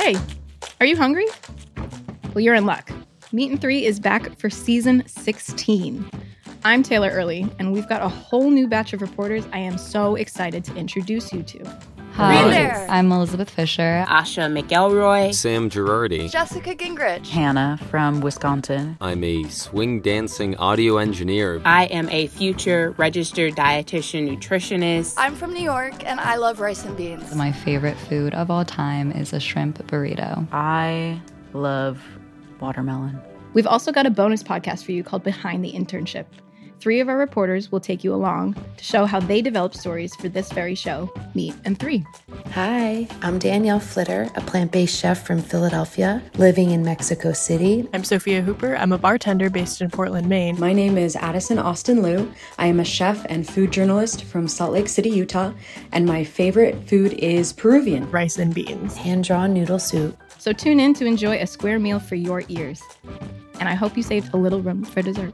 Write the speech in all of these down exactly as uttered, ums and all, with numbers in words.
Hey, are you hungry? Well, you're in luck. Meat and Three is back for season sixteen. I'm Taylor Early, and we've got a whole new batch of reporters I am so excited to introduce you to. Hi, there. I'm Elizabeth Fisher. Asha McElroy. Sam Girardi. Jessica Gingrich. Hannah from Wisconsin. I'm a swing dancing audio engineer. I am a future registered dietitian nutritionist. I'm from New York, and I love rice and beans. My favorite food of all time is a shrimp burrito. I love watermelon. We've also got a bonus podcast for you called Behind the Internship. Three of our reporters will take you along to show how they developed stories for this very show, Meat and Three. Hi, I'm Danielle Flitter, a plant-based chef from Philadelphia, living in Mexico City. I'm Sophia Hooper. I'm a bartender based in Portland, Maine. My name is Addison Austin Liu. I am a chef and food journalist from Salt Lake City, Utah, and my favorite food is Peruvian. Rice and beans. Hand-drawn noodle soup. So tune in to enjoy a square meal for your ears. And I hope you saved a little room for dessert.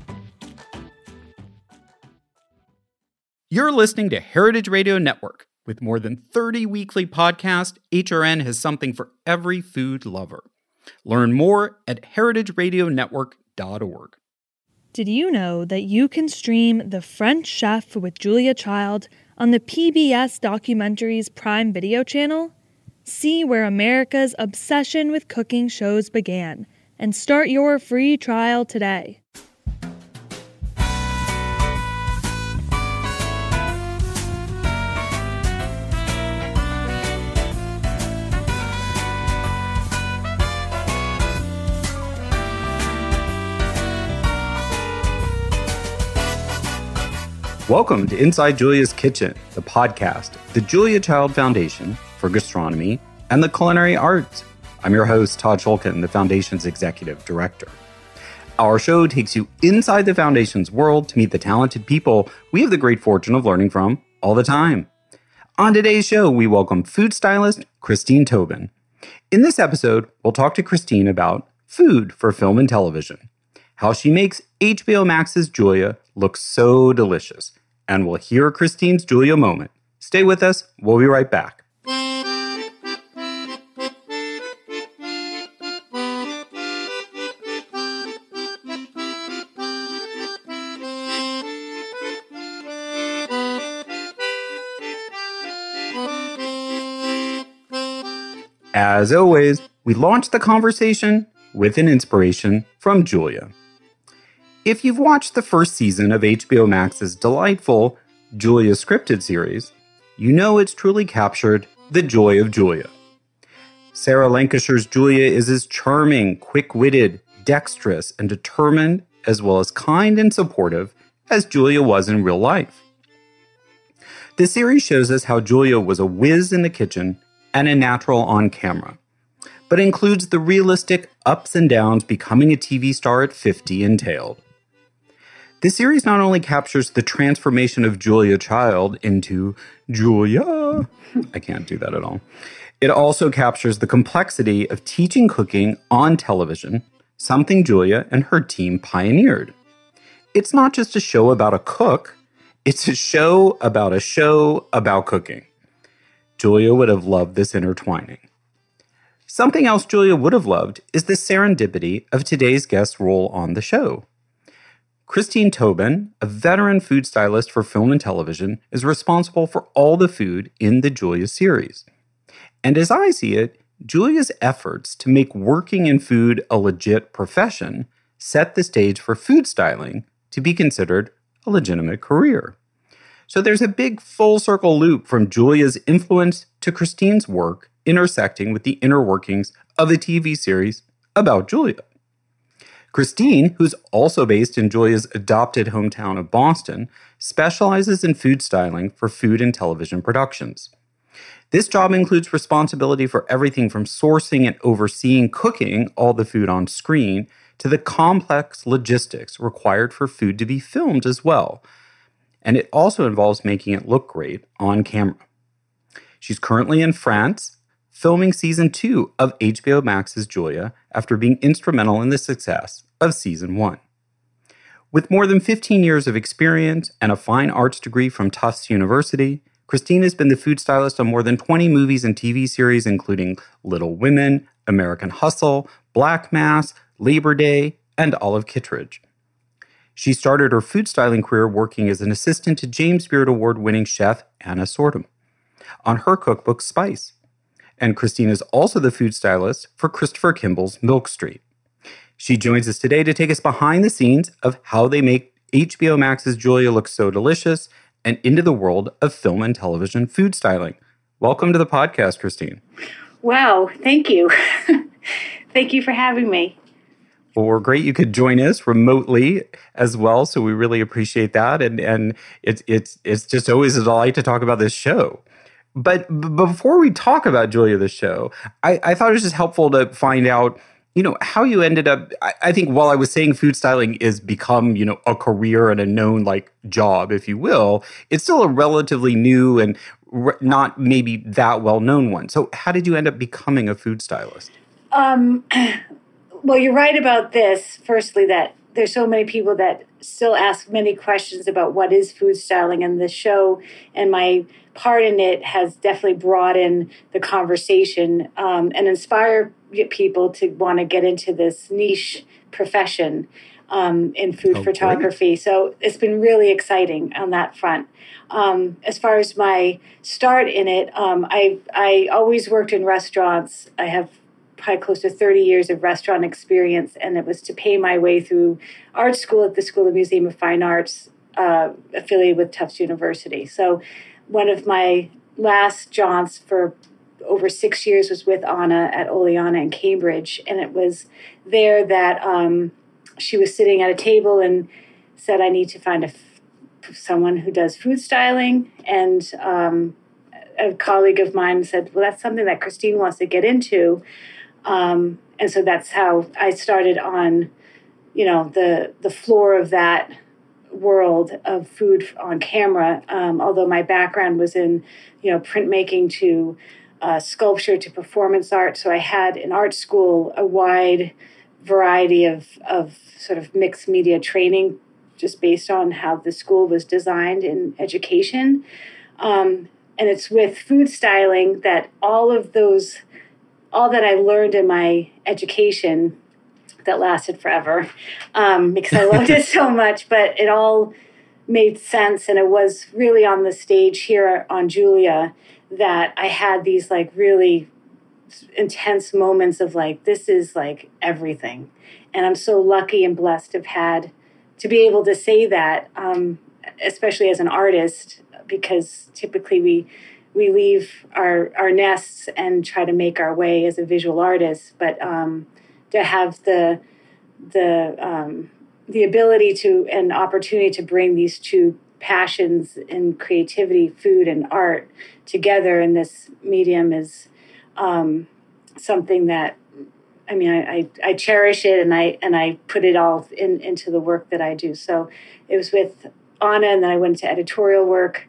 You're listening to Heritage Radio Network. With more than thirty weekly podcasts, H R N has something for every food lover. Learn more at heritage radio network dot org. Did you know that you can stream The French Chef with Julia Child on the P B S Documentaries Prime Video channel? See where America's obsession with cooking shows began and start your free trial today. Welcome to Inside Julia's Kitchen, the podcast of the Julia Child Foundation for Gastronomy and the Culinary Arts. I'm your host, Todd Shulkin, the Foundation's Executive Director. Our show takes you inside the Foundation's world to meet the talented people we have the great fortune of learning from all the time. On today's show, we welcome food stylist Christine Tobin. In this episode, we'll talk to Christine about food for film and television, how she makes H B O Max's Julia look so delicious, and we'll hear Christine's Julia moment. Stay with us. We'll be right back. As always, we launch the conversation with an inspiration from Julia. If you've watched the first season of H B O Max's delightful Julia scripted series, you know it's truly captured the joy of Julia. Sarah Lancashire's Julia is as charming, quick-witted, dexterous, and determined, as well as kind and supportive as Julia was in real life. The series shows us how Julia was a whiz in the kitchen and a natural on camera, but includes the realistic ups and downs becoming a T V star at fifty entailed. This series not only captures the transformation of Julia Child into Julia, I can't do that at all. It also captures the complexity of teaching cooking on television, something Julia and her team pioneered. It's not just a show about a cook, it's a show about a show about cooking. Julia would have loved this intertwining. Something else Julia would have loved is the serendipity of today's guest's role on the show. Christine Tobin, a veteran food stylist for film and television, is responsible for all the food in the Julia series. And as I see it, Julia's efforts to make working in food a legit profession set the stage for food styling to be considered a legitimate career. So there's a big full circle loop from Julia's influence to Christine's work intersecting with the inner workings of a T V series about Julia. Christine, who's also based in Julia's adopted hometown of Boston, specializes in food styling for food and television productions. This job includes responsibility for everything from sourcing and overseeing cooking all the food on screen to the complex logistics required for food to be filmed as well. And it also involves making it look great on camera. She's currently in France, filming season two of H B O Max's Julia after being instrumental in the success of season one. With more than fifteen years of experience and a fine arts degree from Tufts University, Christine has been the food stylist on more than twenty movies and T V series, including Little Women, American Hustle, Black Mass, Labor Day, and Olive Kittredge. She started her food styling career working as an assistant to James Beard Award-winning chef Anna Sortum on her cookbook Spice. And Christine is also the food stylist for Christopher Kimball's Milk Street. She joins us today to take us behind the scenes of how they make H B O Max's Julia look so delicious and into the world of film and television food styling. Welcome to the podcast, Christine. Wow, thank you. Thank you for having me. Well, we're great you could join us remotely as well, so we really appreciate that. And and it's it's it's just always a delight to talk about this show. But b- before we talk about Julia, the show, I, I thought it was just helpful to find out, you know, how you ended up. I, I think while I was saying food styling is become, you know, a career and a known like job, if you will, it's still a relatively new and re- not maybe that well known one. So how did you end up becoming a food stylist? Um, well, you're right about this. Firstly, that there's so many people that still ask many questions about what is food styling, and the show and my part in it has definitely broadened the conversation um, and inspire people to want to get into this niche profession um, in food oh, photography. Great. So it's been really exciting on that front. Um, as far as my start in it, um, I I always worked in restaurants. I have probably close to thirty years of restaurant experience, and it was to pay my way through art school at the School of Museum of Fine Arts, uh, affiliated with Tufts University. So one of my last jobs for over six years was with Anna at Oleana in Cambridge, and it was there that um, she was sitting at a table and said, I need to find a f- someone who does food styling, and um, a colleague of mine said, well, that's something that Christine wants to get into. Um, and so that's how I started on, you know, the the floor of that world of food on camera. Um, although my background was in, you know, printmaking to uh, sculpture to performance art. So I had in art school a wide variety of, of sort of mixed media training just based on how the school was designed in education. Um, and it's with food styling that all of those all that I learned in my education that lasted forever um, because I loved it so much, but it all made sense. And it was really on the stage here on Julia that I had these like really intense moments of like, this is like everything. And I'm so lucky and blessed to have had to be able to say that, um, especially as an artist, because typically we we leave our, our nests and try to make our way as a visual artist, but um, to have the the um, the ability to and opportunity to bring these two passions in creativity, food and art together in this medium is um, something that, I mean, I, I, I cherish it and I and I put it all in, into the work that I do. So it was with Anna, and then I went to editorial work.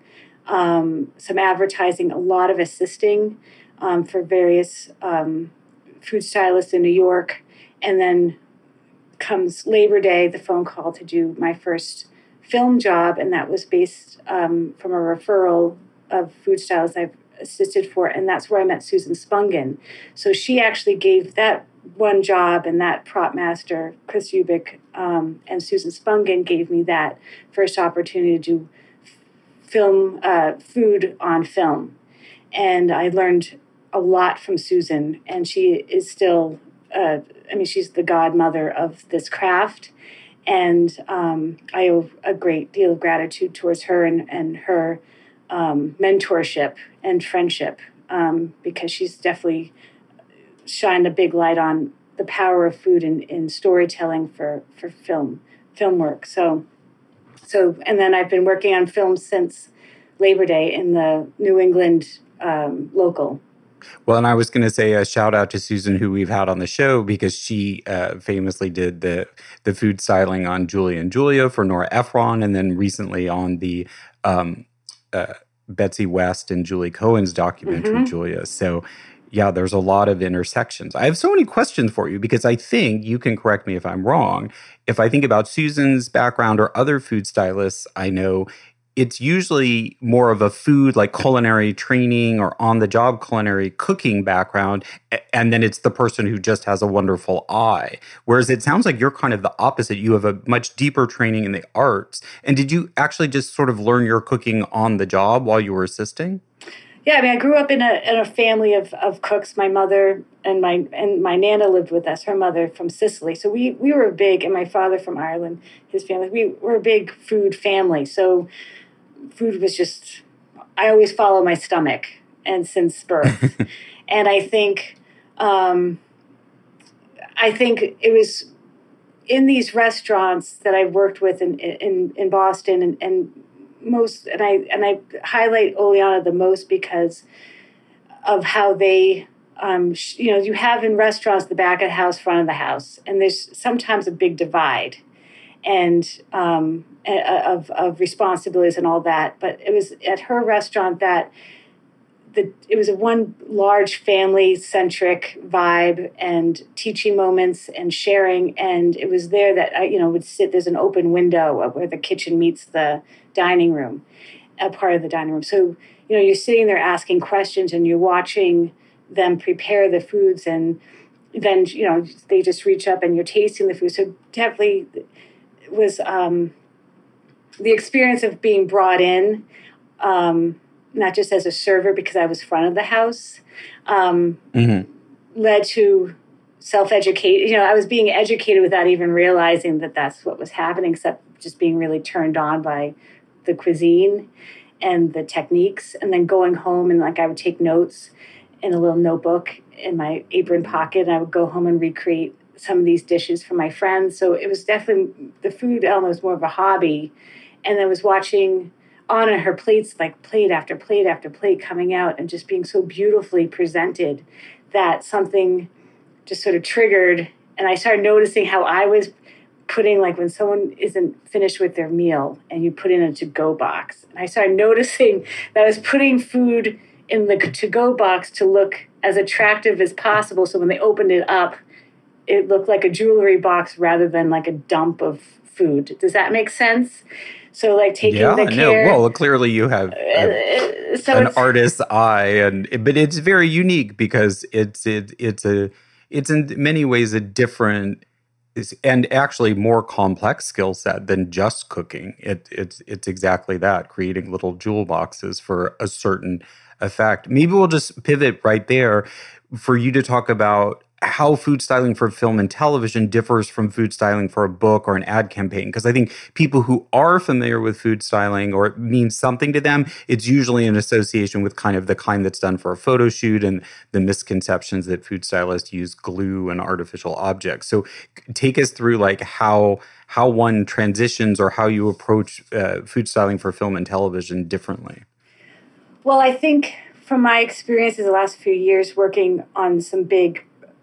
Um, some advertising, a lot of assisting um, for various um, food stylists in New York. And then comes Labor Day, the phone call to do my first film job. And that was based um, from a referral of food stylists I've assisted for. And that's where I met Susan Spungen. So she actually gave that one job, and that prop master, Chris Ubik, um, and Susan Spungen gave me that first opportunity to do film, uh, food on film. And I learned a lot from Susan, and she is still, uh, I mean, she's the godmother of this craft. And um, I owe a great deal of gratitude towards her and, and her um, mentorship and friendship, um, because she's definitely shined a big light on the power of food in, in storytelling for, for film, film work. So, So, and then I've been working on film since Labor Day in the New England um, local. Well, and I was going to say a shout out to Susan, who we've had on the show, because she uh, famously did the the food styling on Julia and Julia for Nora Ephron, and then recently on the um, uh, Betsy West and Julie Cohen's documentary, mm-hmm. Julia. So, yeah, there's a lot of intersections. I have so many questions for you, because I think, you can correct me if I'm wrong, if I think about Susan's background or other food stylists I know, it's usually more of a food, like culinary training or on-the-job culinary cooking background, and then it's the person who just has a wonderful eye. Whereas it sounds like you're kind of the opposite. You have a much deeper training in the arts. And did you actually just sort of learn your cooking on the job while you were assisting? Yeah, I mean, I grew up in a in a family of, of cooks. My mother and my and my nana lived with us. Her mother from Sicily, so we we were big, and my father from Ireland. His family, we were a big food family. So food was just, I always follow my stomach, and since birth, and I think, um, I think it was in these restaurants that I worked with in in, in Boston and. and most and I and I highlight Oleana the most because of how they um sh- you know you have in restaurants the back of the house, front of the house, and there's sometimes a big divide and um of of responsibilities and all that. But it was at her restaurant that the it was a one large family centric vibe and teaching moments and sharing, and it was there that I you know would sit. There's an open window where the kitchen meets the dining room, a part of the dining room. So, you know, you're sitting there asking questions and you're watching them prepare the foods, and then, you know, they just reach up and you're tasting the food. So definitely was um, the experience of being brought in, um, not just as a server because I was front of the house, um, mm-hmm. led to self-educate. You know, I was being educated without even realizing that that's what was happening, except just being really turned on by the cuisine and the techniques, and then going home and like I would take notes in a little notebook in my apron pocket, and I would go home and recreate some of these dishes for my friends. So it was definitely, the food element was more of a hobby, and I was watching Anna, her plates, like plate after plate after plate coming out and just being so beautifully presented that something just sort of triggered, and I started noticing how I was putting, like when someone isn't finished with their meal and you put in a to-go box. And I started noticing that I was putting food in the to-go box to look as attractive as possible. So when they opened it up, it looked like a jewelry box rather than like a dump of food. Does that make sense? So like taking yeah, the care. No, well, clearly you have a, uh, so an artist's eye, and but it's very unique because it's it, it's a it's in many ways a different and actually more complex skill set than just cooking. It, it's it's exactly that, creating little jewel boxes for a certain effect. Maybe we'll just pivot right there for you to talk about how food styling for film and television differs from food styling for a book or an ad campaign. Because I think people who are familiar with food styling, or it means something to them, it's usually an association with kind of the kind that's done for a photo shoot and the misconceptions that food stylists use glue and artificial objects. So take us through like how how one transitions or how you approach uh, food styling for film and television differently. Well, I think from my experiences the last few years working on some big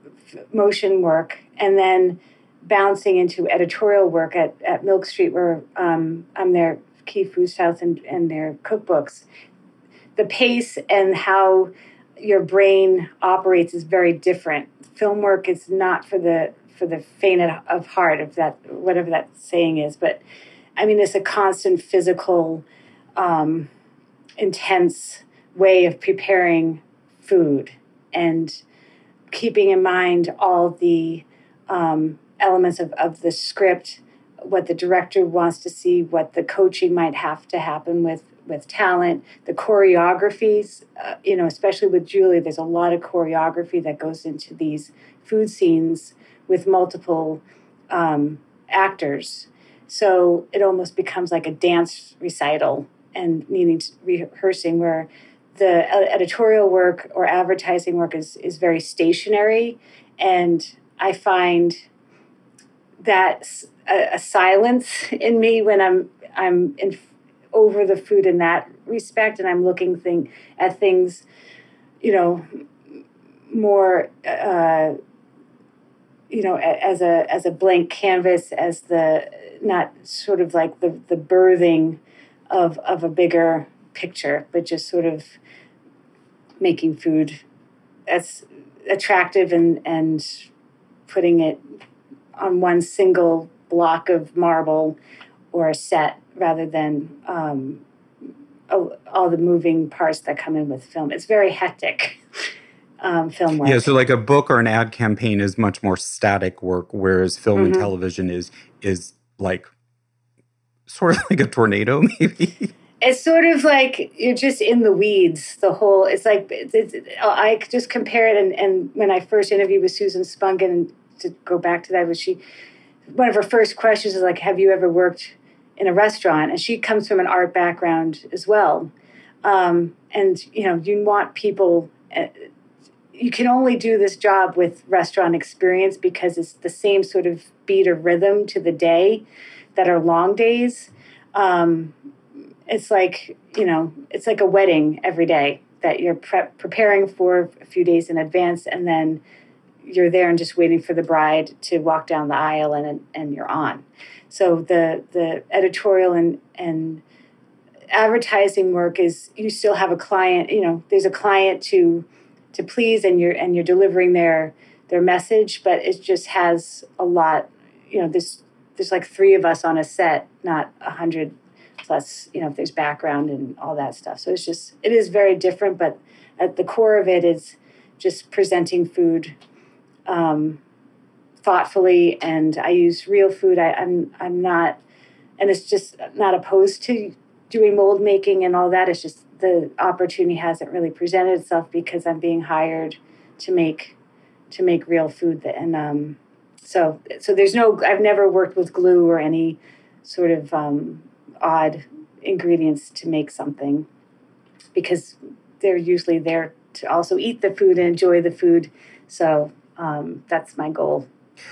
motion work and then bouncing into editorial work at, at Milk Street, where um, I'm their key food stylist and, and their cookbooks, the pace and how your brain operates is very different. Film work is not for the for the faint of heart, if that whatever that saying is, but I mean it's a constant physical, um, intense way of preparing food and keeping in mind all the um, elements of, of the script, what the director wants to see, what the coaching might have to happen with, with talent, the choreographies, uh, you know, especially with Julia, there's a lot of choreography that goes into these food scenes with multiple um, actors. So it almost becomes like a dance recital and needing to rehearsing, where the editorial work or advertising work is, is very stationary. And I find that a, a silence in me when I'm I'm in, over the food in that respect, and I'm looking thing, at things, you know, more, uh, you know, as a as a blank canvas, as the, not sort of like the, the birthing of of a bigger picture, but just sort of making food as attractive and, and putting it on one single block of marble or a set rather than um, all, all the moving parts that come in with film. It's very hectic. Um, film work. Yeah, so like a book or an ad campaign is much more static work, whereas film mm-hmm. and television is is like sort of like a tornado, maybe. It's sort of like you're just in the weeds. The whole it's like it's, it's, I just compare it. And, and when I first interviewed with Susan Spungan, and to go back to that, was she one of her first questions is like, "Have you ever worked in a restaurant?" And she comes from an art background as well, um, and you know you want people. Uh, You can only do this job with restaurant experience because it's the same sort of beat or rhythm to the day that are long days. Um, it's like, you know, it's like a wedding every day that you're pre- preparing for a few days in advance, and then you're there and just waiting for the bride to walk down the aisle and and you're on. So the the editorial and and advertising work is you still have a client, you know, there's a client to to please, and you're and you're delivering their their message, but it just has a lot, you know, there's there's like three of us on a set, not a hundred plus, you know, if there's background and all that stuff. So it's just, it is very different, but at the core of it is just presenting food um, thoughtfully, and I use real food. I, I'm I'm not, and it's just not opposed to doing mold making and all that. It's just the opportunity hasn't really presented itself because I'm being hired to make to make real food. That, and um, so so there's no, I've never worked with glue or any sort of um, odd ingredients to make something, because they're usually there to also eat the food and enjoy the food. So um, that's my goal.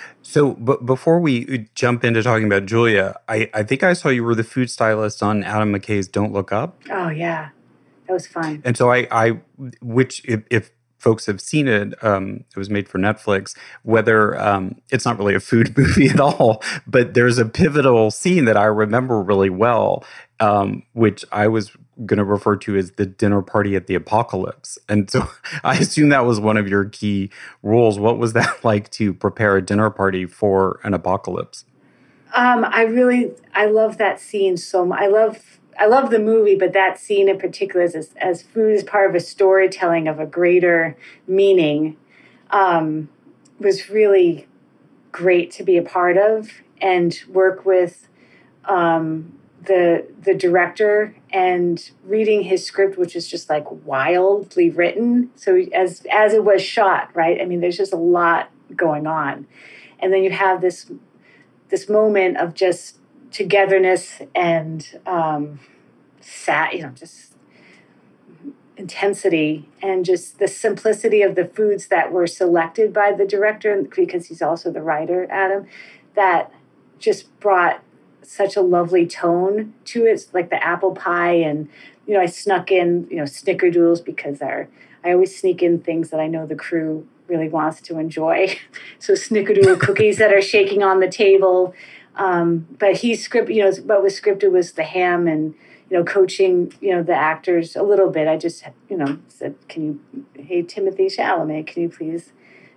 So but before we jump into talking about Julia, I, I think I saw you were the food stylist on Adam McKay's Don't Look Up. Oh, yeah. That was fun. And so I, I which if, if folks have seen it, um, it was made for Netflix, whether um, it's not really a food movie at all, but there's a pivotal scene that I remember really well, um, which I was going to refer to as the dinner party at the apocalypse. And so I assume that was one of your key roles. What was that like to prepare a dinner party for an apocalypse? Um, I really, I love that scene so much. I love, I love the movie, but that scene in particular, as, as food is part of a storytelling of a greater meaning, um, was really great to be a part of and work with um, the the director and reading his script, which is just like wildly written. So as as it was shot, right? I mean, there's just a lot going on, and then you have this this moment of just togetherness and um, sat, you know, just intensity, and just the simplicity of the foods that were selected by the director, because he's also the writer, Adam, that just brought such a lovely tone to it, like the apple pie. And, you know, I snuck in, you know, snickerdoodles because our, I always sneak in things that I know the crew really wants to enjoy. So snickerdoodle cookies that are shaking on the table. Um, but he script, you know, what was scripted was the ham and, you know, coaching, you know, the actors a little bit. I just, you know, said, can you, hey, Timothy Chalamet, can you please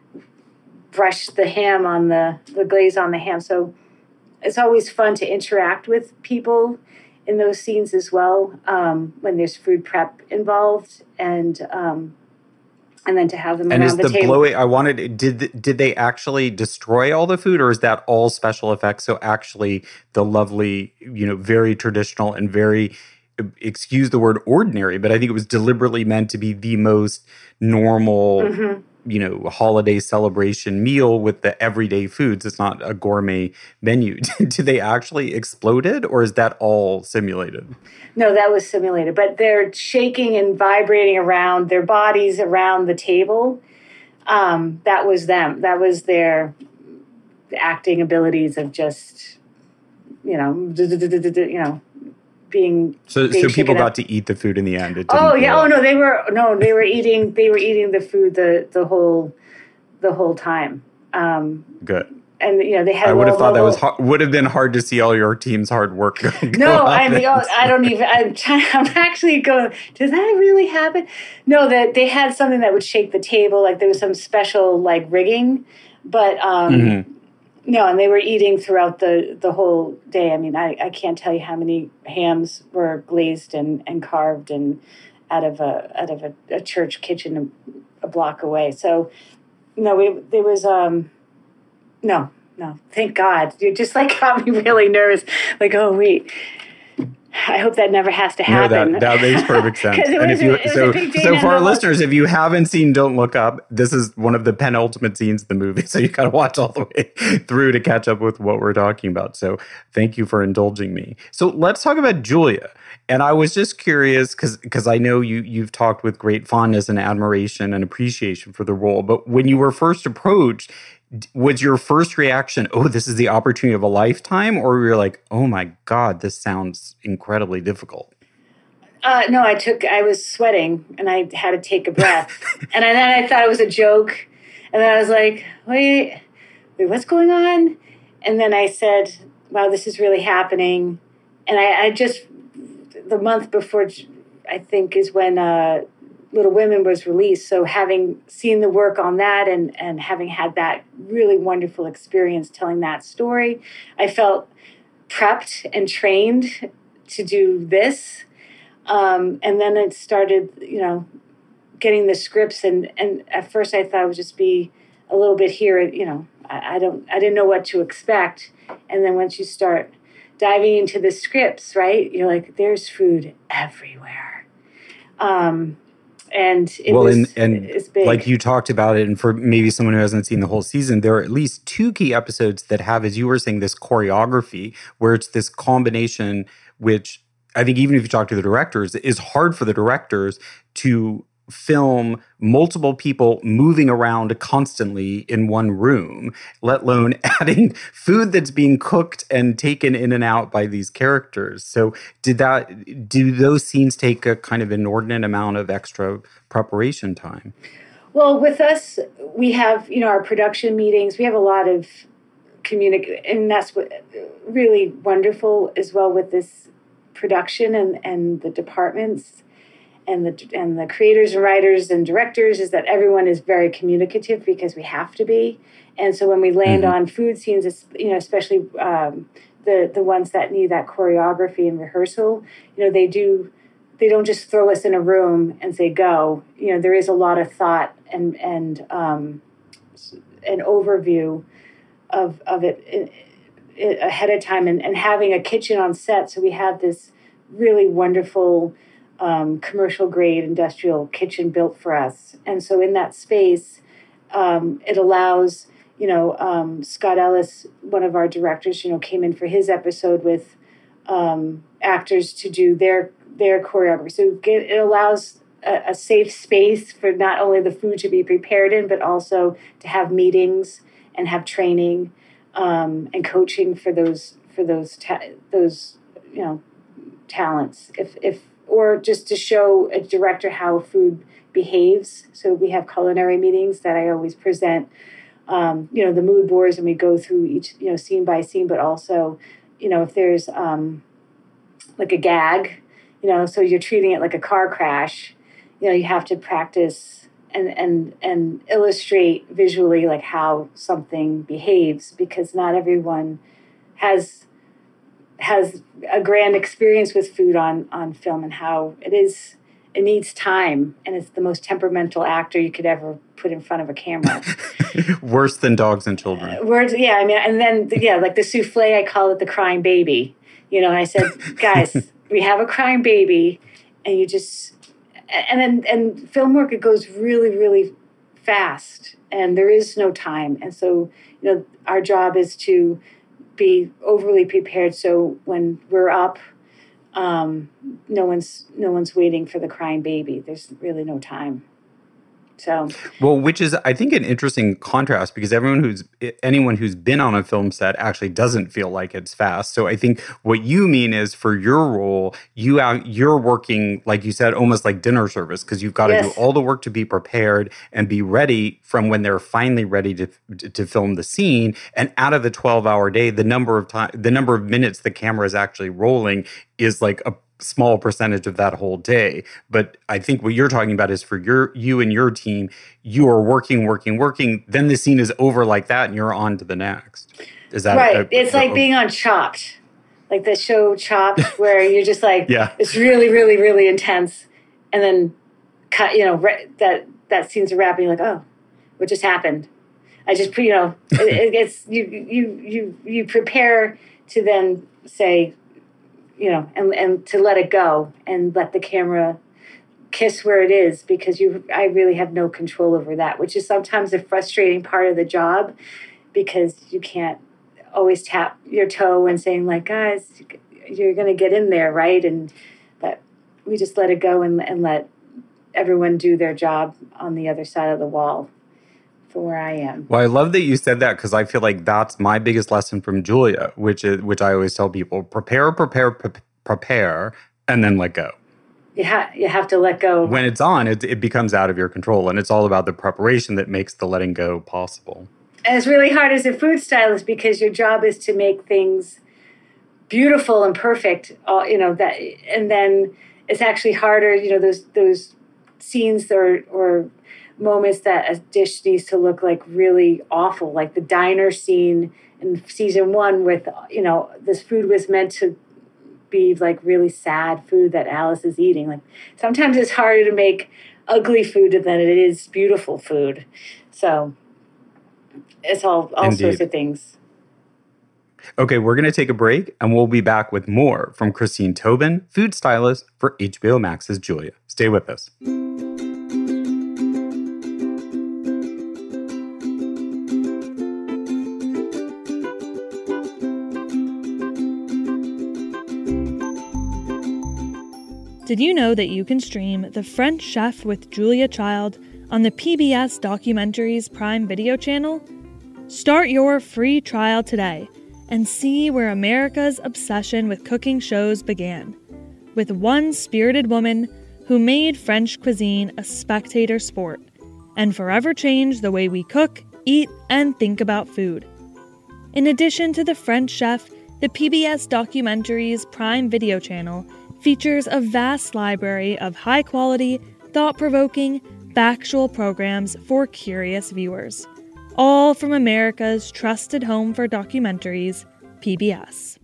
brush the ham on the, the glaze on the ham? So it's always fun to interact with people in those scenes as well, um, when there's food prep involved, and um, and then to have them and around is the, the table. Blowy, I wanted, did did they actually destroy all the food, or is that all special effects? So actually, the lovely, you know, very traditional and very, excuse the word ordinary, but I think it was deliberately meant to be the most normal. Mm-hmm. you know, holiday celebration meal with the everyday foods. It's not a gourmet menu. Do they actually explode it, or is that all simulated? No, that was simulated. But they're shaking and vibrating around their bodies around the table. Um, that was them. That was their acting abilities of just, you know, you know, being so being so people up. got to eat the food in the end. It oh yeah, blow. oh no, they were no, they were eating. They were eating the food the the whole the whole time. Um, Good. And you know they had. I would have thought little, that was hard, would have been hard to see all your team's hard work. Go no, I mean I don't even. I'm trying, I'm actually going. Does that really happen? No, that they had something that would shake the table. Like there was some special like rigging, but um, mm-hmm. no, and they were eating throughout the, the whole day. I mean, I, I can't tell you how many hams were glazed and, and carved and out of a out of a, a church kitchen a, a block away. So, no, we, there was um, no, no. Thank God. You just like got me really nervous. Like, oh wait. I hope that never has to happen. No, that, that makes perfect sense. And if you, so, so for our listeners, if you haven't seen Don't Look Up, this is one of the penultimate scenes of the movie. So you got to watch all the way through to catch up with what we're talking about. So thank you for indulging me. So let's talk about Julia. And I was just curious because because I know you you've talked with great fondness and admiration and appreciation for the role. But when you were first approached, was your first reaction, oh, this is the opportunity of a lifetime? Or were you like, oh my God, this sounds incredibly difficult? Uh, no, I took, I was sweating and I had to take a breath. and I, then I thought it was a joke. And then I was like, wait, wait, what's going on? And then I said, wow, this is really happening. And I, I just, the month before, I think, is when uh, Little Women was released. So having seen the work on that and, and having had that really wonderful experience telling that story, I felt prepped and trained to do this. Um, and then it started, you know, getting the scripts. And, and at first I thought it would just be a little bit here, you know, I, I don't, I didn't know what to expect. And then once you start diving into the scripts, right, you're like, there's food everywhere. Um, And it well, was, and, and it's big. Like you talked about it, and for maybe someone who hasn't seen the whole season, there are at least two key episodes that have, as you were saying, this choreography where it's this combination, which I think even if you talk to the directors, is hard for the directors to film multiple people moving around constantly in one room, let alone adding food that's being cooked and taken in and out by these characters. So did that, do those scenes take a kind of inordinate amount of extra preparation time? Well, with us, we have, you know, our production meetings, we have a lot of communication, and that's what really wonderful as well with this production and, and the departments. And the and the creators and writers and directors is that everyone is very communicative because we have to be. And so when we land mm-hmm. on food scenes, it's, you know, especially um, the the ones that need that choreography and rehearsal, you know, they do they don't just throw us in a room and say go. You know, there is a lot of thought and and um, an overview of of it, it, it ahead of time, and, and having a kitchen on set. So we have this really wonderful Um, commercial grade industrial kitchen built for us. And so in that space, um, it allows, you know, um, Scott Ellis, one of our directors, you know, came in for his episode with um, actors to do their their choreography. So get, it allows a, a safe space for not only the food to be prepared in, but also to have meetings and have training um, and coaching for those for those ta- those you know talents. If if or just to show a director how food behaves. So we have culinary meetings that I always present, um, you know, the mood boards, and we go through each, you know, scene by scene, but also, you know, if there's um, like a gag, you know, so you're treating it like a car crash, you know, you have to practice and, and, and illustrate visually like how something behaves, because not everyone has has a grand experience with food on, on film, and how it is, it needs time, and it's the most temperamental actor you could ever put in front of a camera. Worse than Dogs and Children. Uh, words, yeah, I mean, and then, yeah, like the souffle, I call it the crying baby. You know, and I said, guys, we have a crying baby, and you just, and then, and film work, it goes really, really fast, and there is no time. And so, you know, our job is to be overly prepared, so when we're up, um, no one's no one's waiting for the crying baby. There's really no time. So well, which is, I think, an interesting contrast, because everyone who's anyone who's been on a film set actually doesn't feel like it's fast. So I think what you mean is, for your role, you out you're working, like you said, almost like dinner service, because you've got to yes. do all the work to be prepared and be ready from when they're finally ready to to film the scene. And out of a twelve hour day, the number of time, the number of minutes the camera is actually rolling is like a small percentage of that whole day. But I think what you're talking about is for your you and your team, you are working, working, working. Then the scene is over like that, and you're on to the next. Is that right? A, it's a, like a, being on Chopped, like the show Chopped, where you're just like, yeah. it's really, really, really intense, and then cut. You know, re- that that scene's a wrap, and you're like, oh, what just happened? I just, you know, it, it's you, you, you, you prepare to then say, you know, and, and to let it go and let the camera kiss where it is, because you, I really have no control over that, which is sometimes a frustrating part of the job, because you can't always tap your toe and saying like, guys, you're going to get in there, right? And but we just let it go and, and let everyone do their job on the other side of the wall for where I am. Well, I love that you said that, because I feel like that's my biggest lesson from Julia, which is which I always tell people: prepare, prepare, pre- prepare, and then let go. You have you have to let go. When it's on, it it becomes out of your control, and it's all about the preparation that makes the letting go possible. And it's really hard as a food stylist, because your job is to make things beautiful and perfect. All you know that, and then it's actually harder. You know those those scenes or or. moments that a dish needs to look like really awful, like the diner scene in season one with, you know, this food was meant to be like really sad food that Alice is eating. Like sometimes it's harder to make ugly food than it is beautiful food. So it's all, all Indeed. sorts of things. Okay, we're going to take a break, and we'll be back with more from Christine Tobin, food stylist for H B O Max's Julia. Stay with us. Did you know that you can stream The French Chef with Julia Child on the P B S Documentaries Prime Video channel? Start your free trial today and see where America's obsession with cooking shows began, with one spirited woman who made French cuisine a spectator sport and forever changed the way we cook, eat, and think about food. In addition to The French Chef, the P B S Documentaries Prime Video channel features a vast library of high-quality, thought-provoking, factual programs for curious viewers, all from America's trusted home for documentaries, P B S.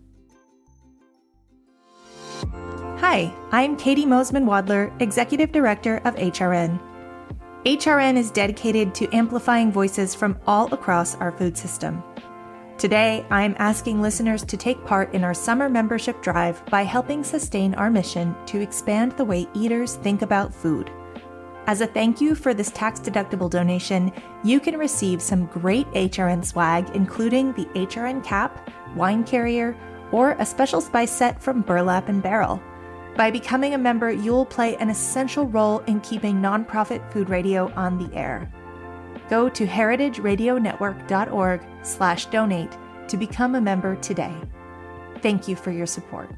Hi, I'm Katie Mosman-Wadler, Executive Director of H R N. H R N is dedicated to amplifying voices from all across our food system. Today, I am asking listeners to take part in our summer membership drive by helping sustain our mission to expand the way eaters think about food. As a thank you for this tax-deductible donation, you can receive some great H R N swag, including the H R N cap, wine carrier, or a special spice set from Burlap and Barrel. By becoming a member, you'll play an essential role in keeping nonprofit food radio on the air. Go to heritageradionetwork.org slash donate to become a member today. Thank you for your support.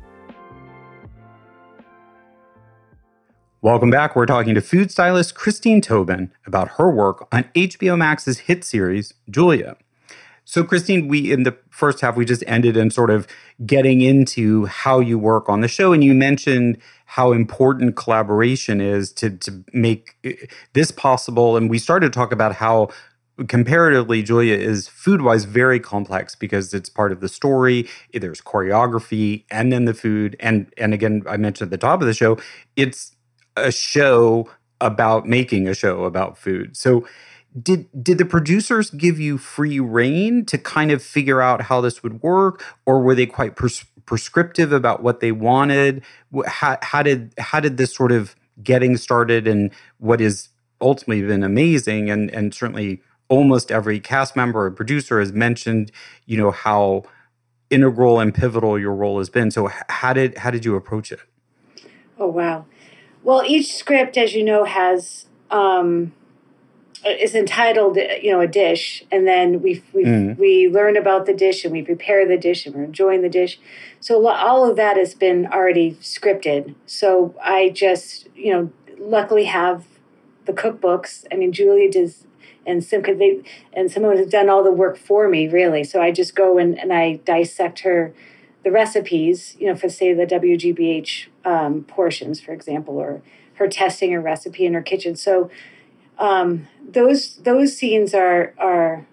Welcome back. We're talking to food stylist Christine Tobin about her work on H B O Max's hit series, Julia. So, Christine, we in the first half, we just ended in sort of getting into how you work on the show. And you mentioned how important collaboration is to, to make this possible. And we started to talk about how comparatively Julia is food-wise very complex, because it's part of the story. There's choreography and then the food. And, and again, I mentioned at the top of the show, it's a show about making a show about food. So Did did the producers give you free rein to kind of figure out how this would work, or were they quite pres- prescriptive about what they wanted? How, how did how did this sort of getting started, and what is ultimately been amazing, and and certainly almost every cast member or producer has mentioned, you know, how integral and pivotal your role has been. So how did how did you approach it? Oh wow! Well, each script, as you know, has. Um, is entitled, you know, a dish, and then we we mm. we learn about the dish and we prepare the dish and we're enjoying the dish. So all of that has been already scripted. So I just, you know, luckily have the cookbooks. I mean, Julia does, and Simca, they, and someone has done all the work for me, really. So I just go and, and I dissect her the recipes, you know, for say the W G B H um, portions, for example, or her testing a recipe in her kitchen. So um, those those scenes are are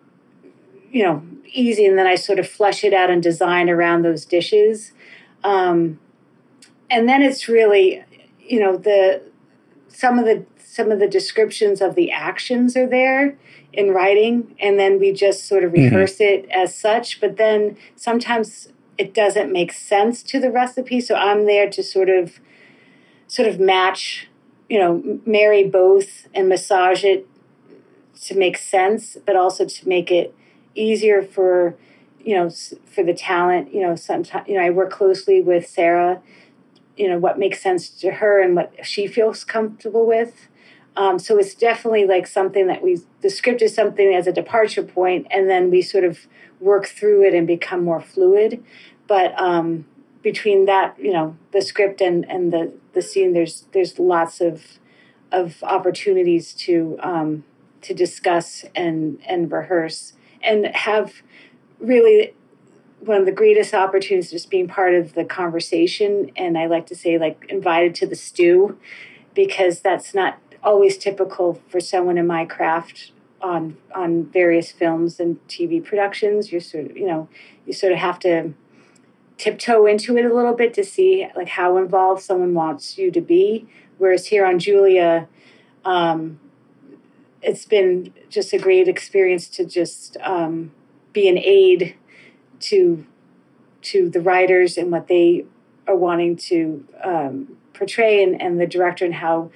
you know easy, and then I sort of flesh it out and design around those dishes, um, and then it's really you know the some of the some of the descriptions of the actions are there in writing, and then we just sort of rehearse mm-hmm. it as such. But then sometimes it doesn't make sense to the recipe, so I'm there to sort of sort of match, you know, marry both and massage it to make sense, but also to make it easier for, you know, for the talent. You know, sometimes, you know, I work closely with Sarah, you know, what makes sense to her and what she feels comfortable with. Um, so it's definitely like something that we, the script is something as a departure point, and then we sort of work through it and become more fluid. But um, between that, you know, the script and, and the, the scene, there's there's lots of of opportunities to um, to discuss and and rehearse and have really one of the greatest opportunities just being part of the conversation. And I like to say like invited to the stew, because that's not always typical for someone in my craft on on various films and T V productions. You're sort of, you know, you sort of have to tiptoe into it a little bit to see like how involved someone wants you to be. Whereas here on Julia, um, it's been just a great experience to just um, be an aid to to the writers and what they are wanting to um, portray, and, and the director, and how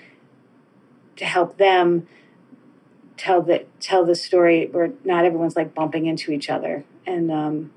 to help them tell the tell the story where not everyone's like bumping into each other. And um,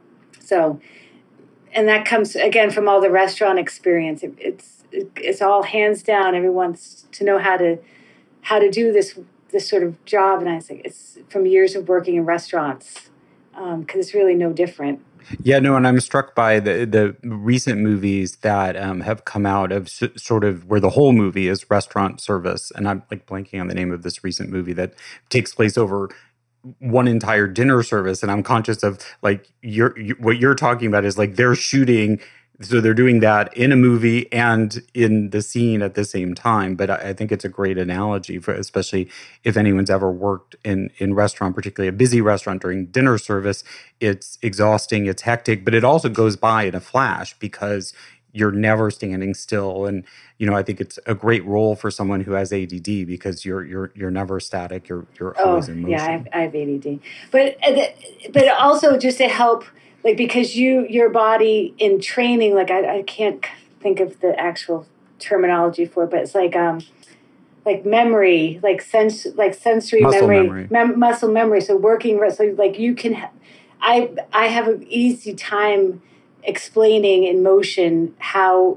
so, and that comes again from all the restaurant experience. It, it's it, it's all hands down. Everyone's to know how to how to do this this sort of job, and I think it's from years of working in restaurants, because um, it's really no different. Yeah, no, and I'm struck by the the recent movies that um, have come out of s- sort of where the whole movie is restaurant service, and I'm like blanking on the name of this recent movie that takes place over one entire dinner service, and I'm conscious of like you're you, what you're talking about is like they're shooting. So they're doing that in a movie and in the scene at the same time. But I, I think it's a great analogy for, especially if anyone's ever worked in in restaurant, particularly a busy restaurant during dinner service. It's exhausting, it's hectic, but it also goes by in a flash because you're never standing still. And you know, I think it's a great role for someone who has A D D because you're you're you're never static. You're you're oh, always in motion. Yeah, I have, I have A D D, but but also just to help. Like, because you, your body in training, like, I, I can't think of the actual terminology for it, but it's like, um, like memory, like sense, like sensory muscle memory, memory. Mem- muscle memory. So working, so like you can, ha- I, I have an easy time explaining in motion how,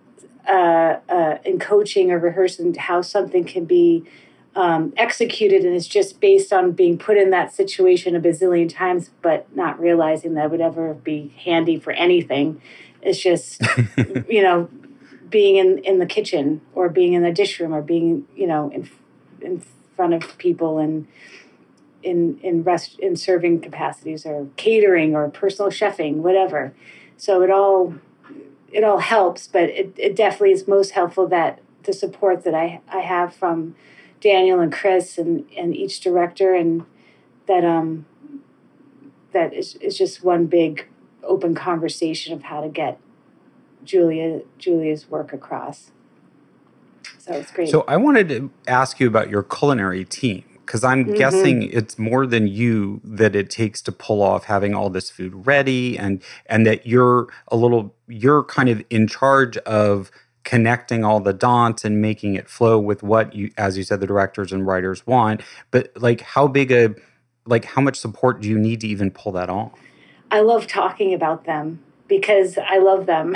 uh, uh, in coaching or rehearsing, how something can be Um, executed, and it's just based on being put in that situation a bazillion times, but not realizing that would ever be handy for anything. It's just, you know, being in, in the kitchen or being in the dish room or being, you know, in in front of people and in in rest in serving capacities or catering or personal chefing, whatever. So it all it all helps, but it, it definitely is most helpful that the support that I I have from Daniel and Chris and, and each director, and that um that is, is just one big open conversation of how to get Julia Julia's work across. So it's great. So I wanted to ask you about your culinary team, because I'm mm-hmm. guessing it's more than you that it takes to pull off having all this food ready, and and that you're a little you're kind of in charge of connecting all the dots and making it flow with what you, as you said, the directors and writers want. But like, how big a, like, how much support do you need to even pull that off? I love talking about them because I love them.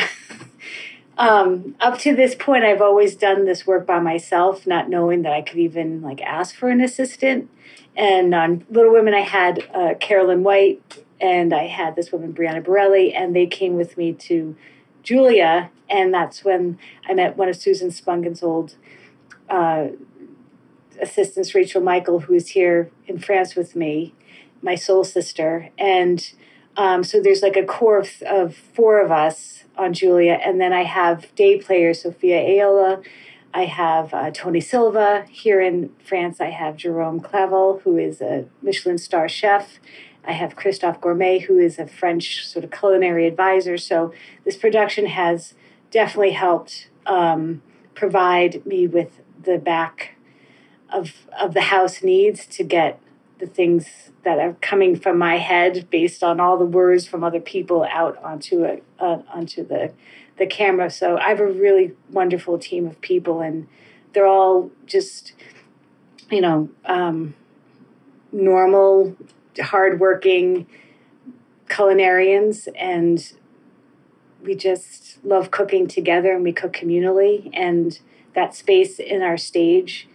um, up to this point, I've always done this work by myself, not knowing that I could even like ask for an assistant. And on Little Women, I had uh, Carolyn White, and I had this woman, Brianna Borelli, and they came with me to Julia, and that's when I met one of Susan Spungen's old uh, assistants, Rachel Michael, who is here in France with me, my soul sister. And Um, so there's like a core of, of four of us on Julia. And then I have day players, Sophia Ayola. I have uh, Tony Silva. Here in France, I have Jerome Clavel, who is a Michelin star chef. I have Christophe Gourmet, who is a French sort of culinary advisor. So this production has definitely helped um, provide me with the back of of the house needs to get the things that are coming from my head based on all the words from other people out onto a uh, onto the the camera. So I have a really wonderful team of people, and they're all just, you know, um, normal, hardworking culinarians, and we just love cooking together, and we cook communally, and that space in our stage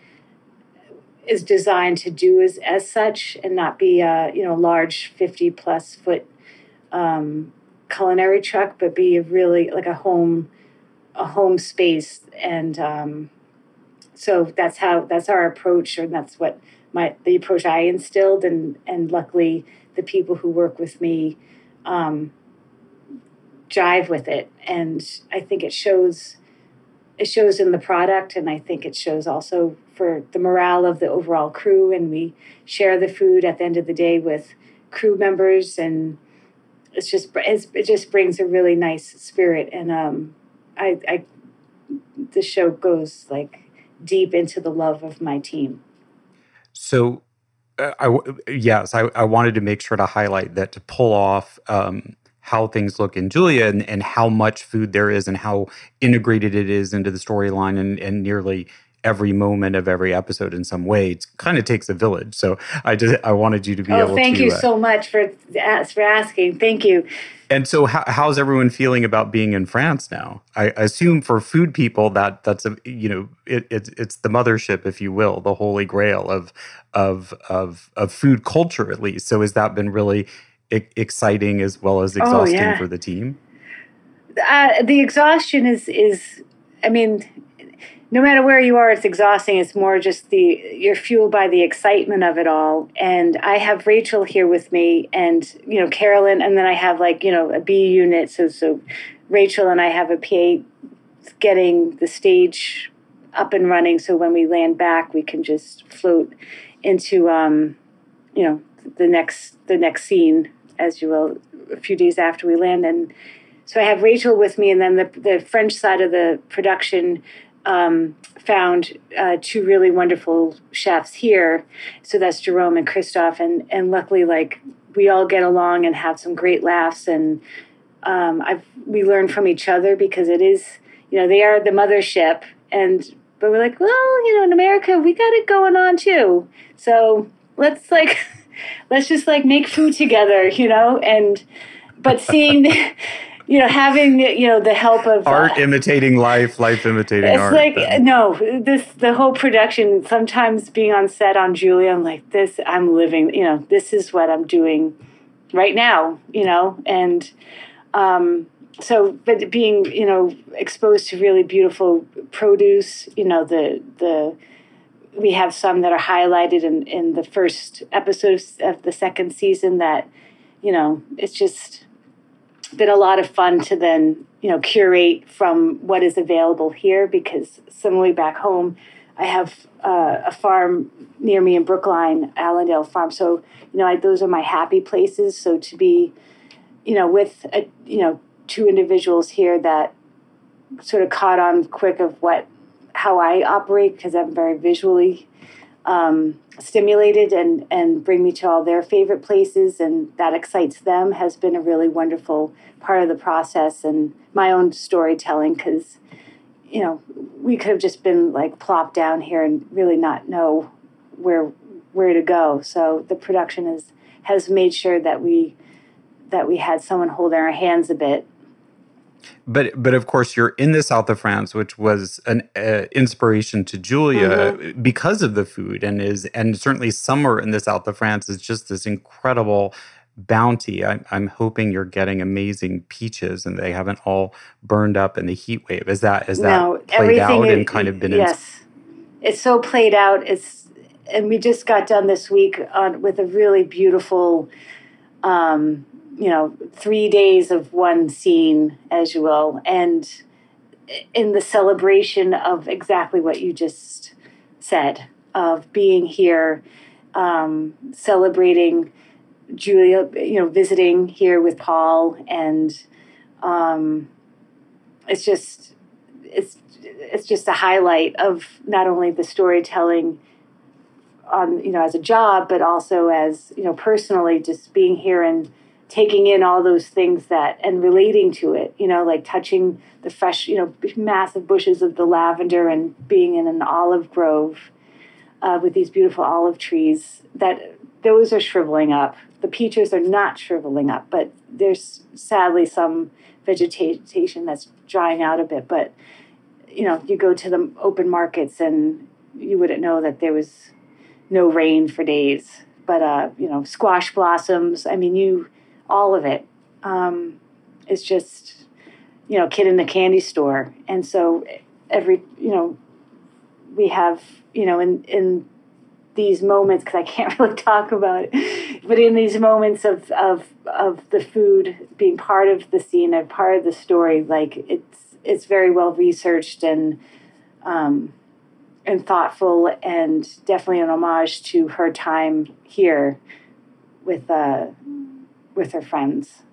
is designed to do as, as such and not be a, you know, large fifty plus foot um, culinary truck, but be a really like a home, a home space. And um, so that's how, that's our approach, and that's what my, the approach I instilled. And, and luckily the people who work with me um, jive with it. And I think it shows, it shows in the product. And I think it shows also for the morale of the overall crew. And we share the food at the end of the day with crew members, and it's just, it's, it just brings a really nice spirit. And um, I, I, the show goes like deep into the love of my team. So, uh, I, yes, I, I wanted to make sure to highlight that, to pull off um, how things look in Julia, and, and how much food there is and how integrated it is into the storyline, and, and nearly every moment of every episode in some way. It kind of takes a village. So I just I wanted you to be oh, able to... thank you uh, so much for, for asking. Thank you. And so how, how's everyone feeling about being in France now? I assume for food people that that's a, you know, it, it it's the mothership, if you will, the holy grail of of of of food culture, at least. So has that been really I- exciting as well as exhausting oh, yeah. for the team? Uh, the exhaustion is is, I mean, no matter where you are, it's exhausting. It's more just the, you're fueled by the excitement of it all. And I have Rachel here with me, and, you know, Carolyn, and then I have like, you know, a B unit. So, so Rachel and I have a P A getting the stage up and running. So when we land back, we can just float into, um, you know, the next, the next scene, as you will, a few days after we land. And so I have Rachel with me, and then the, the French side of the production Um, found uh, two really wonderful chefs here. So that's Jerome and Christophe. And, and luckily, like, we all get along and have some great laughs. And um, I've, we learn from each other, because it is, you know, they are the mothership. And, but we're like, well, you know, in America, we got it going on too. So let's like, let's just like make food together, you know? And, but seeing the, you know, having, you know, the help of... Art uh, imitating life, life imitating it's art. It's like, then. no, this, the whole production, sometimes being on set on Julia, I'm like, this, I'm living, you know, this is what I'm doing right now, you know? And um, so, but being, you know, exposed to really beautiful produce, you know, the, the, we have some that are highlighted in, in the first episode of the second season that, you know, it's just been a lot of fun to then, you know, curate from what is available here, because similarly back home, I have uh, a farm near me in Brookline, Allendale Farm. So, you know, I, those are my happy places. So to be, you know, with, a, you know, two individuals here that sort of caught on quick of what, how I operate, because I'm very visually um, stimulated, and, and bring me to all their favorite places, and that excites them, has been a really wonderful part of the process, and my own storytelling, because, you know, we could have just been like plopped down here and really not know where where to go. So the production is has made sure that we that we had someone holding our hands a bit. But but of course, you're in the south of France, which was an uh, inspiration to Julia mm-hmm. because of the food, and is and certainly summer in the south of France is just this incredible bounty. I'm, I'm hoping you're getting amazing peaches, and they haven't all burned up in the heat wave. Is that is that no, played out is, and kind of been? Yes, in... it's so played out. It's and we just got done this week on with a really beautiful. Um, you know, three days of one scene, as you will, and in the celebration of exactly what you just said, of being here, um, celebrating Julia, you know, visiting here with Paul, and um, it's just, it's, it's just a highlight of not only the storytelling on, you know, as a job, but also as, you know, personally, just being here and taking in all those things that, and relating to it, you know, like touching the fresh, you know, massive bushes of the lavender and being in an olive grove uh, with these beautiful olive trees, that those are shriveling up. The peaches are not shriveling up, but there's sadly some vegetation that's drying out a bit. But, you know, you go to the open markets and you wouldn't know that there was no rain for days. But, uh, you know, squash blossoms, I mean, you... all of it. Um, it's just, you know, kid in the candy store. And so every, you know, we have, you know, in, in these moments, because I can't really talk about it, but in these moments of, of, of the food being part of the scene and part of the story, like it's, it's very well researched and, um, and thoughtful, and definitely an homage to her time here with, uh, with her friends.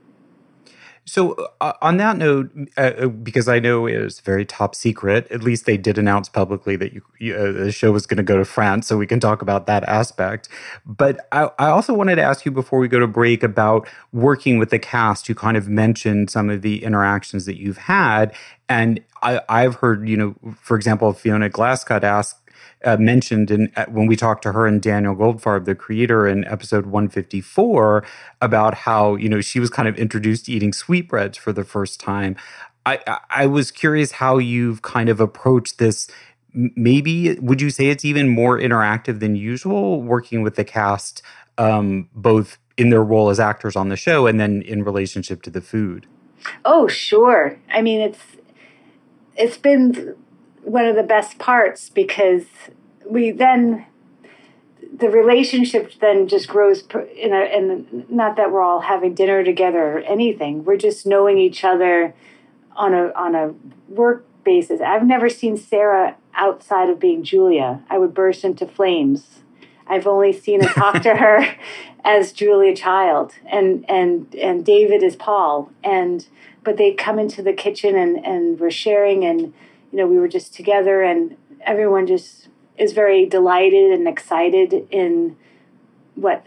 So uh, on that note, uh, because I know it was very top secret, at least they did announce publicly that you, you, uh, the show was going to go to France, so we can talk about that aspect. But I, I also wanted to ask you before we go to break about working with the cast. You kind of mentioned some of the interactions that you've had. And I, I've heard, you know, for example, Fiona Glasscutt ask, Uh, mentioned in uh, when we talked to her and Daniel Goldfarb, the creator, in episode one fifty-four, about how, you know, she was kind of introduced to eating sweetbreads for the first time. I, I, I was curious how you've kind of approached this. Maybe, would you say it's even more interactive than usual, working with the cast, um, both in their role as actors on the show and then in relationship to the food? Oh, sure. I mean, it's it's been one of the best parts, because we then, the relationship then just grows in a, and not that we're all having dinner together or anything. We're just knowing each other on a, on a work basis. I've never seen Sarah outside of being Julia. I would burst into flames. I've only seen and talked to her as Julia Child, and, and, and David is Paul. And, but they come into the kitchen and, and we're sharing, and, you know, we were just together, and everyone just is very delighted and excited in what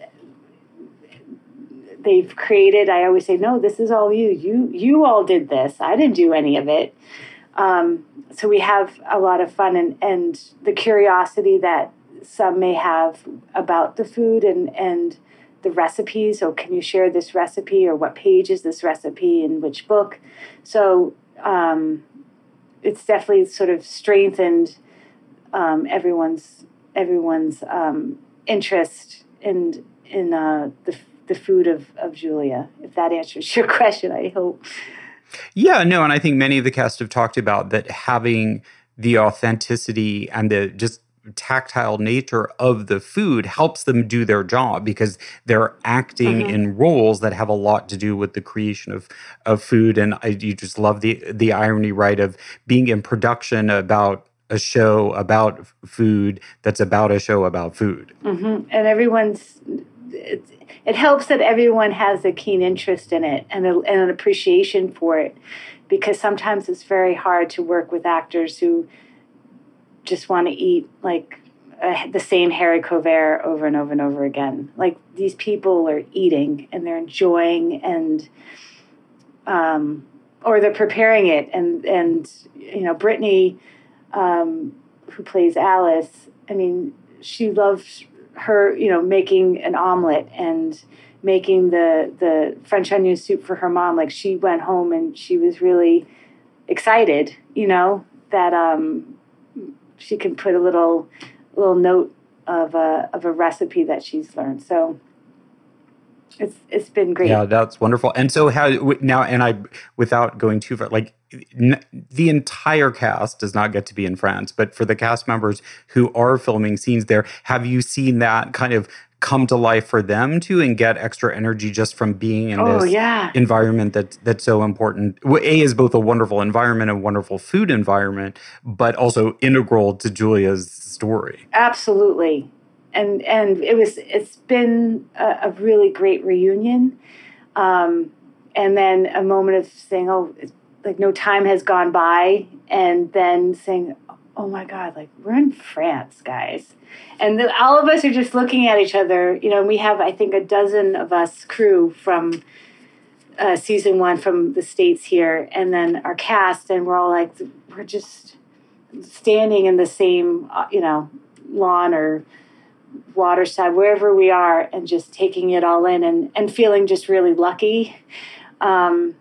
they've created. I always say, no, this is all you. You you all did this. I didn't do any of it. Um, so we have a lot of fun, and, and the curiosity that some may have about the food and, and the recipes. So can you share this recipe, or what page is this recipe in which book? So um it's definitely sort of strengthened um, everyone's everyone's um, interest in in uh, the the food of, of Julia. If that answers your question, I hope. Yeah, no, and I think many of the cast have talked about that, having the authenticity and the just tactile nature of the food helps them do their job, because they're acting mm-hmm. in roles that have a lot to do with the creation of of food. And I, you just love the the irony, right, of being in production about a show about food that's about a show about food. Mm-hmm. And everyone's, it, it helps that everyone has a keen interest in it and, a, and an appreciation for it, because sometimes it's very hard to work with actors who just want to eat like uh, the same Harry Covert over and over and over again. Like, these people are eating and they're enjoying, and um, or they're preparing it. And, and you know, Brittany, um, who plays Alice, I mean, she loves her, you know, making an omelet and making the, the French onion soup for her mom. Like, she went home and she was really excited, you know, that, um, she can put a little little note of a of a recipe that she's learned. So it's it's been great. Yeah, that's wonderful. And so how now? And I, without going too far, like n- the entire cast does not get to be in France, but for the cast members who are filming scenes there, have you seen that kind of come to life for them too and get extra energy just from being in oh, this yeah. environment that, that's so important. A is both a wonderful environment and wonderful food environment, but also integral to Julia's story. Absolutely. And and it was, it's been a, a really great reunion. Um, and then a moment of saying, oh, it's like no time has gone by. And then saying, oh my God, like we're in France, guys. And the, all of us are just looking at each other. You know, we have, I think, a dozen of us crew from uh, season one from the States here. And then our cast, and we're all like, we're just standing in the same, uh, you know, lawn or waterside, wherever we are, and just taking it all in and, and feeling just really lucky um,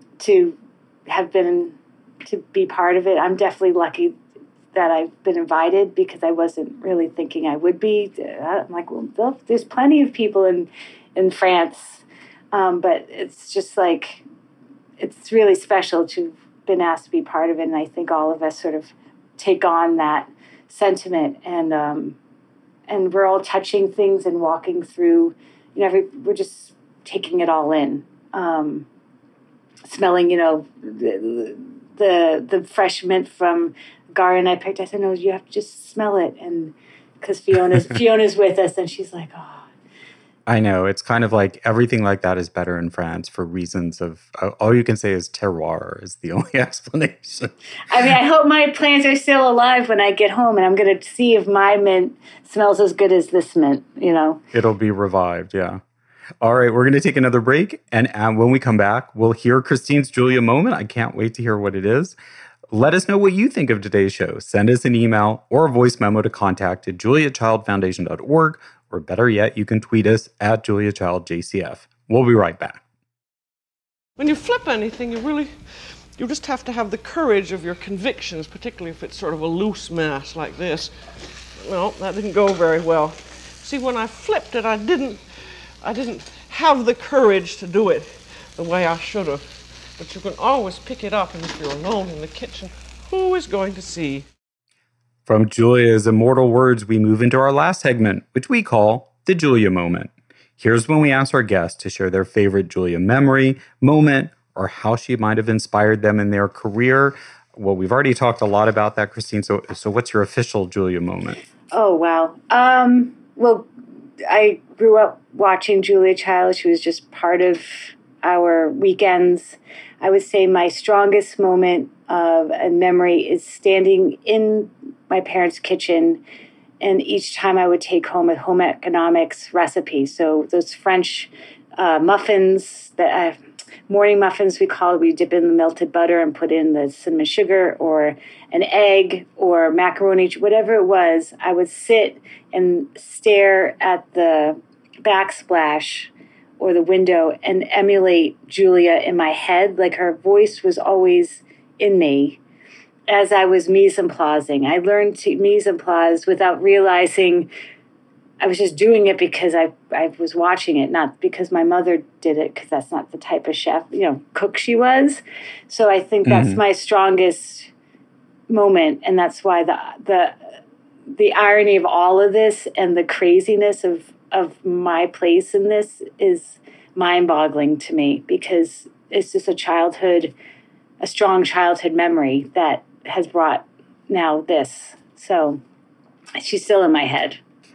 to have been, to be part of it. I'm definitely lucky that I've been invited because I wasn't really thinking I would be. I'm like, well, there's plenty of people in, in France. Um, but it's just like, it's really special to have been asked to be part of it. And I think all of us sort of take on that sentiment, and, um, and we're all touching things and walking through, you know, every, we're just taking it all in. Um, smelling, you know, the, the, the fresh mint from garden I picked. I said, no, you have to just smell it. And because Fiona's Fiona's with us, and she's like, oh. I know. It's kind of like everything like that is better in France for reasons of, uh, all you can say is terroir is the only explanation. I mean, I hope my plants are still alive when I get home, and I'm going to see if my mint smells as good as this mint, you know. It'll be revived, yeah. All right, we're going to take another break. And uh, when we come back, we'll hear Christine's Julia moment. I can't wait to hear what it is. Let us know what you think of today's show. Send us an email or a voice memo to contact at julia child foundation dot org, or better yet, you can tweet us at julia child j c f. We'll be right back. When you flip anything, you really, you just have to have the courage of your convictions, particularly if it's sort of a loose mass like this. No, that didn't go very well. See, when I flipped it, I didn't, I didn't have the courage to do it the way I should have. But you can always pick it up, and if you're alone in the kitchen, who is going to see? From Julia's immortal words, we move into our last segment, which we call the Julia Moment. Here's when we ask our guests to share their favorite Julia memory, moment, or how she might have inspired them in their career. Well, we've already talked a lot about that, Christine. So, so what's your official Julia moment? Oh, wow. Um, well, I grew up watching Julia Child. She was just part of our weekends. I would say my strongest moment of a memory is standing in my parents' kitchen, and each time I would take home a home economics recipe. So those French uh, muffins, the uh, morning muffins we call it, we dip in the melted butter and put in the cinnamon sugar or an egg or macaroni, whatever it was. I would sit and stare at the backsplash or the window and emulate Julia in my head. Like her voice was always in me as I was mise en placing. I learned to mise en place without realizing I was just doing it because I, I was watching it, not because my mother did it, because that's not the type of chef, you know, cook she was. So I think that's mm-hmm. my strongest moment. And that's why the, the, the irony of all of this and the craziness of of my place in this is mind-boggling to me, because it's just a childhood, a strong childhood memory that has brought now this. So she's still in my head.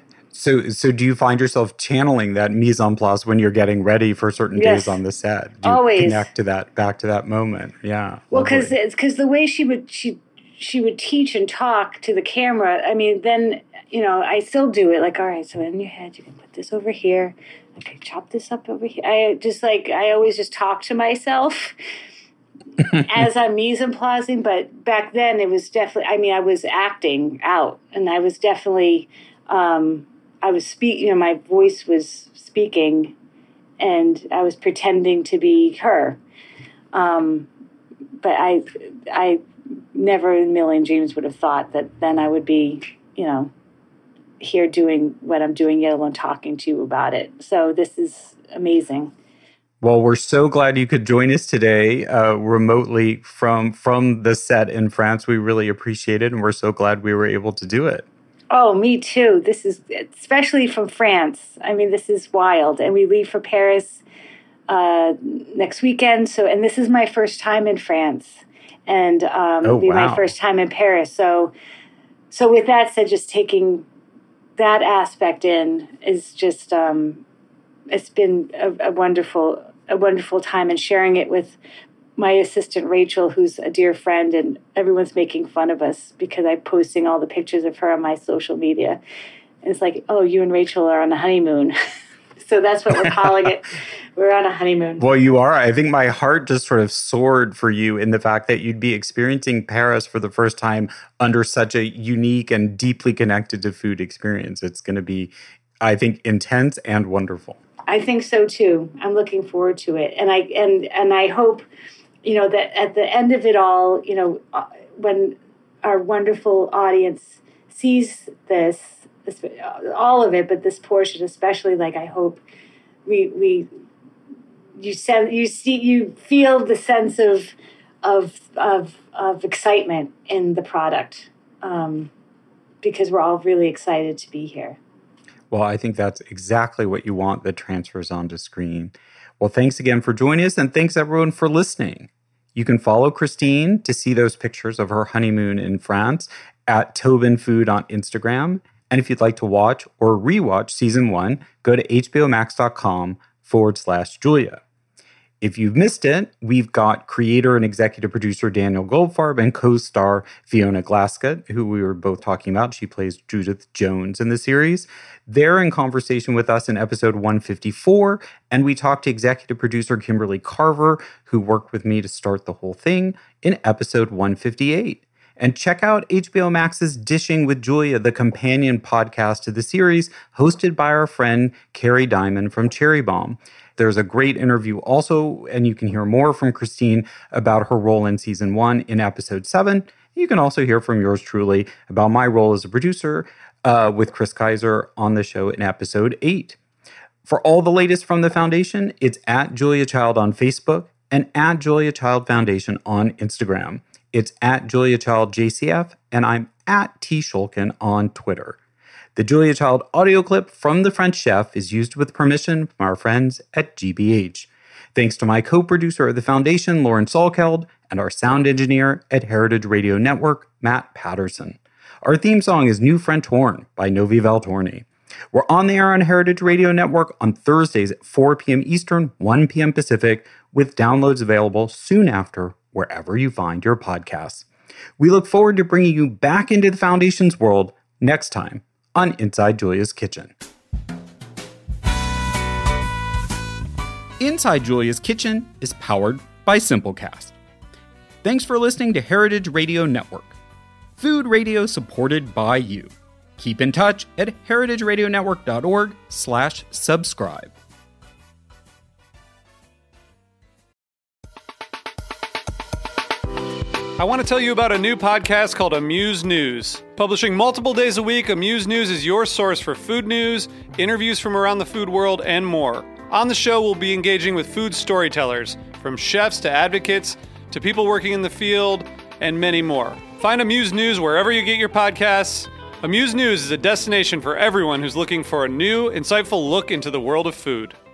So so do you find yourself channeling that mise en place when you're getting ready for certain yes. days on the set? Do you Always. Connect to that, back to that moment? Yeah. Well, because it's because the way she would, she, she would teach and talk to the camera, I mean, then, you know, I still do it. Like, all right, so in your head, you can put this over here. Okay, chop this up over here. I just like, I always just talk to myself as I'm mise en placing. But back then it was definitely, I mean, I was acting out, and I was definitely, um, I was speak, you know, my voice was speaking, and I was pretending to be her. Um, but I, I never in a million dreams would have thought that then I would be, you know, here doing what I'm doing, yet alone talking to you about it. So this is amazing. Well, we're so glad you could join us today uh, remotely from from the set in France. We really appreciate it, and we're so glad we were able to do it. Oh, me too. This is, especially from France. I mean, this is wild. And we leave for Paris uh, next weekend. So, and this is my first time in France. And um, oh, it'll be wow. my first time in Paris. So, so with that said, just taking that aspect in is just, um, it's been a, a wonderful, a wonderful time, and sharing it with my assistant, Rachel, who's a dear friend, and everyone's making fun of us because I'm posting all the pictures of her on my social media. And it's like, oh, you and Rachel are on a honeymoon. So that's what we're calling it. We're on a honeymoon. Well, you are. I think my heart just sort of soared for you in the fact that you'd be experiencing Paris for the first time under such a unique and deeply connected to food experience. It's going to be, I think, intense and wonderful. I think so too. I'm looking forward to it. And I and and I hope, you know, that at the end of it all, you know, when our wonderful audience sees this, this, all of it, but this portion especially, like, I hope we we you sen- you see you feel the sense of of of of excitement in the product, um, because we're all really excited to be here. Well, I think that's exactly what you want that transfers onto screen. Well, thanks again for joining us, and thanks everyone for listening. You can follow Christine to see those pictures of her honeymoon in France at Tobin Food on Instagram. And if you'd like to watch or rewatch season one, go to hbomax.com forward slash Julia. If you've missed it, we've got creator and executive producer Daniel Goldfarb and co-star Fiona Glaskett, who we were both talking about. She plays Judith Jones in the series. They're in conversation with us in episode one fifty-four, and we talked to executive producer Kimberly Carver, who worked with me to start the whole thing, in episode one fifty-eight. And check out H B O Max's Dishing with Julia, the companion podcast to the series, hosted by our friend Carrie Diamond from Cherry Bomb. There's a great interview also, and you can hear more from Christine about her role in season one in episode seven. You can also hear from yours truly about my role as a producer uh, with Chris Kaiser on the show in episode eight. For all the latest from the Foundation, it's at Julia Child on Facebook and at Julia Child Foundation on Instagram. It's at Julia Child J C F, and I'm at T Shulkin on Twitter. The Julia Child audio clip from The French Chef is used with permission from our friends at G B H. Thanks to my co-producer of the Foundation, Lauren Salkeld, and our sound engineer at Heritage Radio Network, Matt Patterson. Our theme song is New French Horn by Novi Valtorni. We're on the air on Heritage Radio Network on Thursdays at four p.m. Eastern, one p.m. Pacific, with downloads available soon after wherever you find your podcasts. We look forward to bringing you back into the Foundation's world next time on Inside Julia's Kitchen. Inside Julia's Kitchen is powered by Simplecast. Thanks for listening to Heritage Radio Network, food radio supported by you. Keep in touch at heritageradionetwork.org slash subscribe. I want to tell you about a new podcast called Amuse News. Publishing multiple days a week, Amuse News is your source for food news, interviews from around the food world, and more. On the show, we'll be engaging with food storytellers, from chefs to advocates to people working in the field, and many more. Find Amuse News wherever you get your podcasts. Amuse News is a destination for everyone who's looking for a new, insightful look into the world of food.